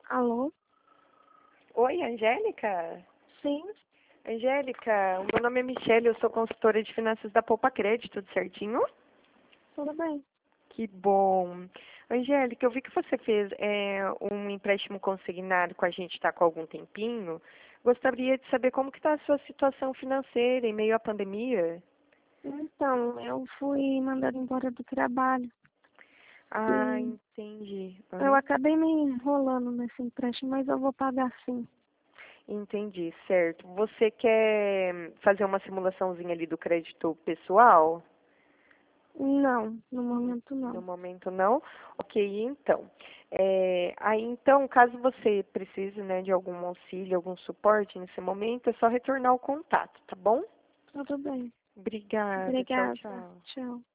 Alô? Oi, Angélica? Sim, Angélica, o meu nome é Michelle, eu sou consultora de finanças da Poupa Crédito, tudo certinho? tudo bem. Que bom. Angélica, eu vi que você fez um empréstimo consignado com a gente, está com algum tempinho. Gostaria de saber como que está a sua situação financeira em meio à pandemia. Então, eu fui mandada embora do trabalho Ah, e entendi. eu Aham. acabei me enrolando nesse empréstimo, mas eu vou pagar sim. Entendi, certo. Você quer fazer uma simulaçãozinha ali do crédito pessoal? Não, no momento No não. momento não. Ok, então. Aí então, caso você precise, né, de algum auxílio, algum suporte nesse momento, é só retornar o contato, tá bom? Tudo bem. Obrigada. Tchau, Obrigada. tchau. Tchau.